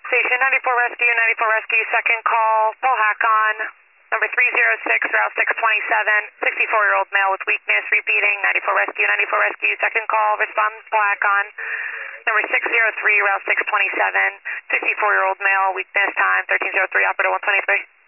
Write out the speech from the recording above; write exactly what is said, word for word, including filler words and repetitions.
Station ninety-four Rescue, ninety-four Rescue, second call, Powhatan, number three zero six, route six twenty-seven, sixty-four-year-old male with weakness, repeating, ninety-four Rescue, ninety-four Rescue, second call, respond Powhatan, number six zero three, route six twenty-seven, sixty-four-year-old male, weakness, time thirteen oh three, operator one twenty-three.